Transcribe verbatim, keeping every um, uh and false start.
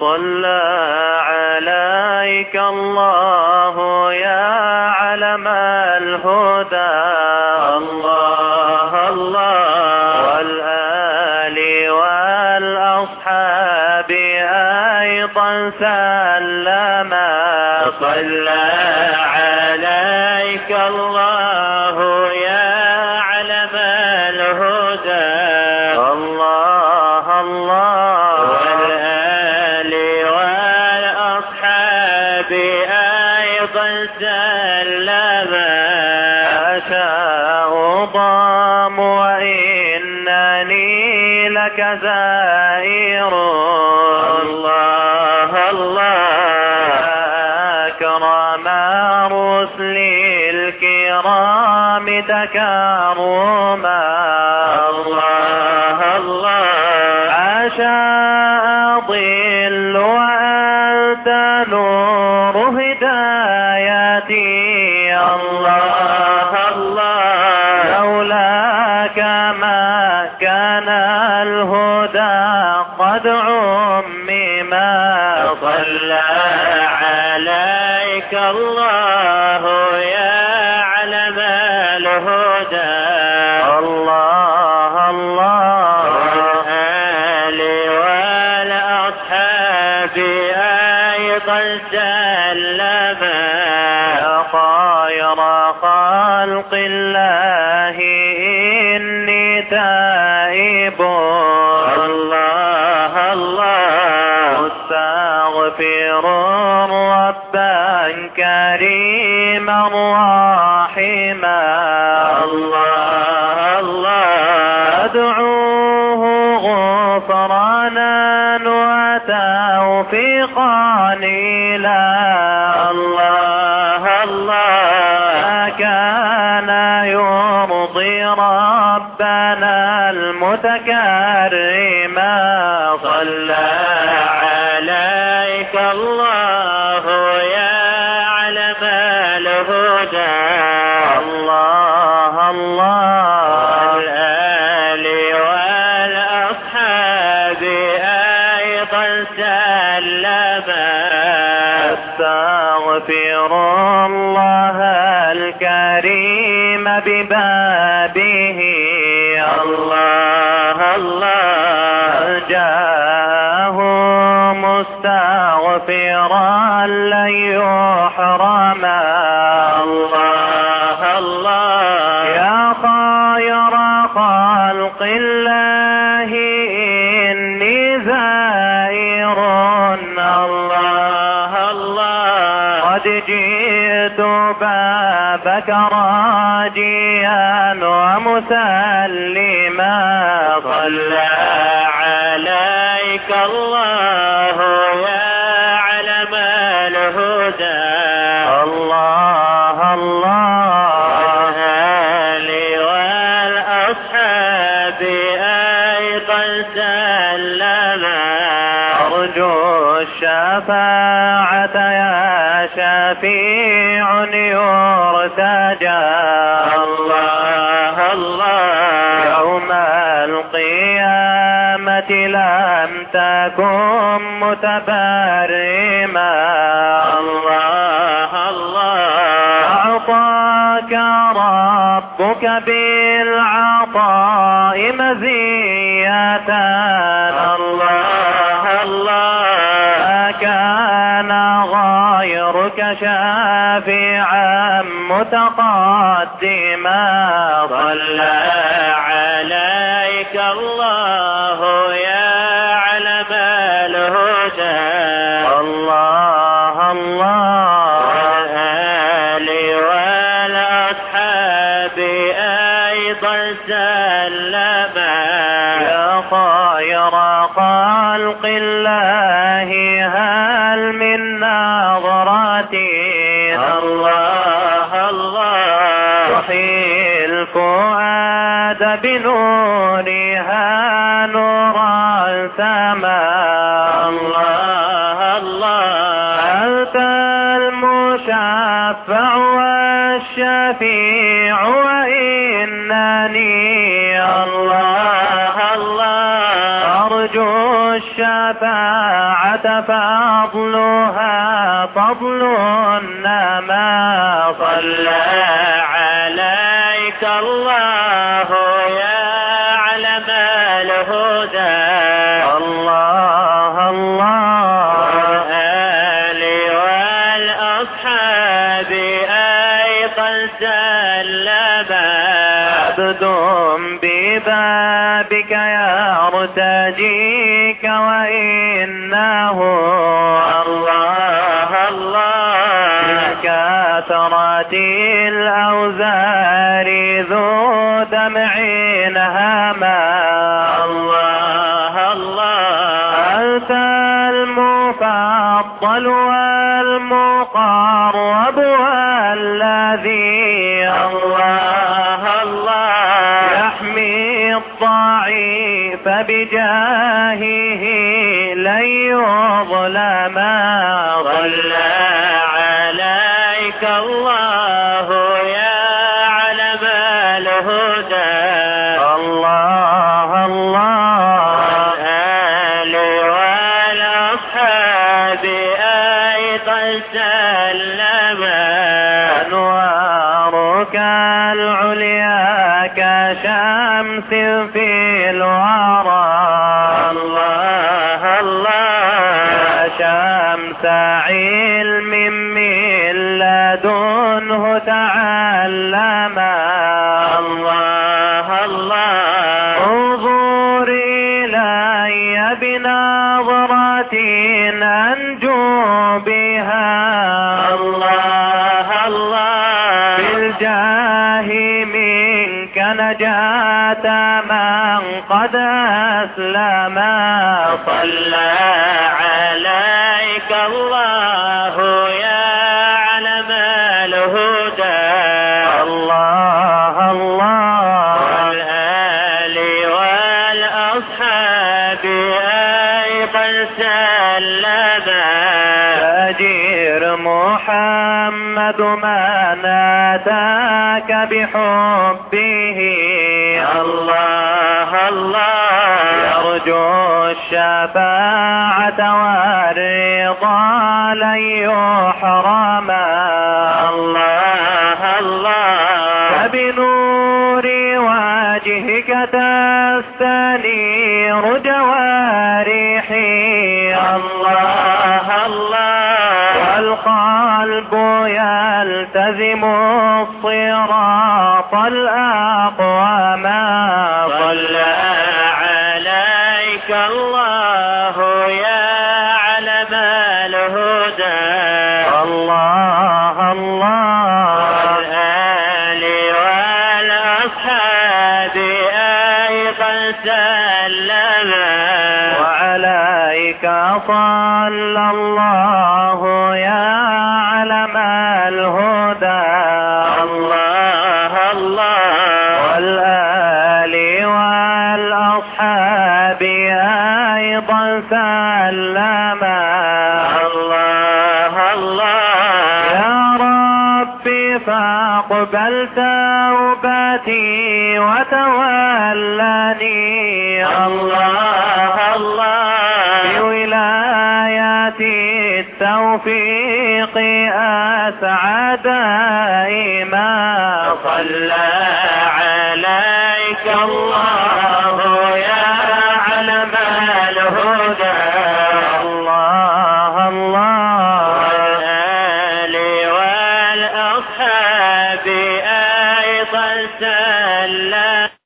صلى عليك الله يا علم الهدى الله الله والآل والأصحاب أيضا سلما صلى عليك الله يا علم الهدى الله الله والآل والأصحاب أيضا سلما أشاء ضام وإنني لك زائر الله الله أكرم رسل الكرام تكرما الله الله عشاء ضل وأنت نور هدايتي الله الله لولاك ما كان الهدى قد عمما صلى عليك الله يا علم الهدى الله الله والآل والأصحاب أيضا سلما يا خير خلق الله إني تائب الله الله مستغفر ربا كريما رحيما الله الله أدعوه غفرانا وتوفيقا إلى الله الله كان يرضي ربنا المتكرما صلى عليك الله يا علم الهدى الله الله والآل والأصحاب أيضا سلما أستغفر الله الكريم ببابه الله الله جاءه مستغفرا لن يحرم الله الله يا خير خلق الله إني زائر الله الله قد جئت بابك راجيا ومسلما صلى عليك الله يا علم الهدى الله الله والآل والأصحاب أيضا سلما أرجو الشفاعة يا شفيع يرتجى الله الله يوم القيامة لم تكن متبرما الله الله أعطاك ربك بالعطاء مزية الله الله كان غيرك شافعا متقدما صلى عليك الله يا علم الهدى الله الله والآل والأصحاب أيضا سلما يا خير خلق الله هل من نظرتي الله الله تحيي الفؤاد بنورها نورا سما الله الله أنت المشفع والشفيع وإنني الله الله أرجو الشفاعة فضلها فضل ما صلى عليك الله يا علم الهدى الله الله والآل والأصحاب أيضا سلم عبد ببابك يرتجيك وإنه الله الله من كثرة الأوزار ذو دمع هما الله الله أنت المفضل والمقرب والذي الله الله يحمي الضعيف بجاهه لن يظلم صلى عليك الله يا علم الهدى الله الله والآل والأصحاب أيضا سلم أنوارك العليا كشمس في الورى الله الله يا شمس علم من لدنه تعلم الله الله انظر إلي بنظرة أنجو بها الله الله بالجاه منك نجاة من قد أسلم صلى عليك الله يا علم الهدى الله الله والآل والأصحاب أيضا سلم أجير محمد من أتاك بحبه الله الله يرجو الشفاعة والرضا لن يحرم الله الله فبنور وجهك تستنير جوارحي الله الله والقلب يلتزم الصراط الأقوم صلى عليك الله يا علم الهدى الله الله والآل والأصحاب أيضا سلم وعليك صلى الله يا علم الهدى الله الله والآل والأصحاب أيضا سلم الله الله يا ربي فاقبل توبتي وتولني الله الله بولاية التوفيق أسعد دائما صلى عليك الله يا علم الهدى الله الله والآل والأصحاب أيضا سلم